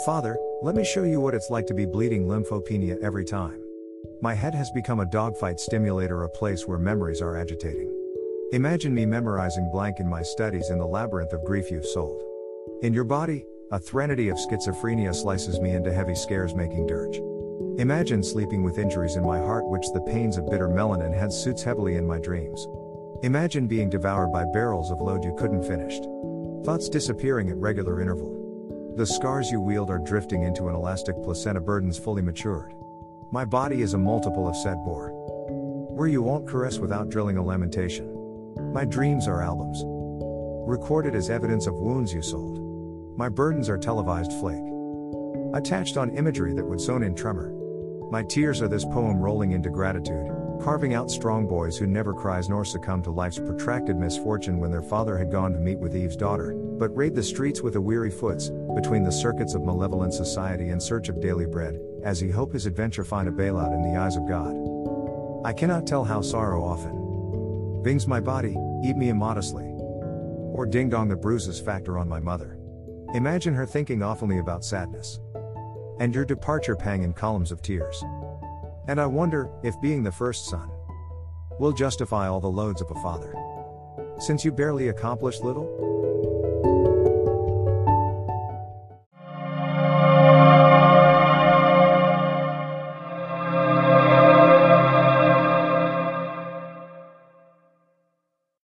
Father, let me show you what it's like to be bleeding lymphopenia every time. My head has become a dogfight stimulator, a place where memories are agitating. Imagine me memorizing blank in my studies in the labyrinth of grief you've sold. In your body, a threnody of schizophrenia slices me into heavy scares making dirge. Imagine sleeping with injuries in my heart which the pains of bitter melanin had suits heavily in my dreams. Imagine being devoured by barrels of load you couldn't finish. Thoughts disappearing at regular interval. The scars you wield are drifting into an elastic placenta, burdens fully matured. My body is a multiple of said bore, where you won't caress without drilling a lamentation. My dreams are albums, recorded as evidence of wounds you sold. My burdens are televised flake, attached on imagery that would sewn in tremor. My tears are this poem rolling into gratitude, carving out strong boys who never cries nor succumb to life's protracted misfortune when their father had gone to meet with Eve's daughter, but raid the streets with a weary foots, between the circuits of malevolent society in search of daily bread, as he hope his adventure find a bailout in the eyes of God. I cannot tell how sorrow often bings my body, eat me immodestly, or ding dong the bruises factor on my mother. Imagine her thinking awfully about sadness, and your departure pang in columns of tears. And I wonder, if being the first son will justify all the loads of a father, since you barely accomplished little?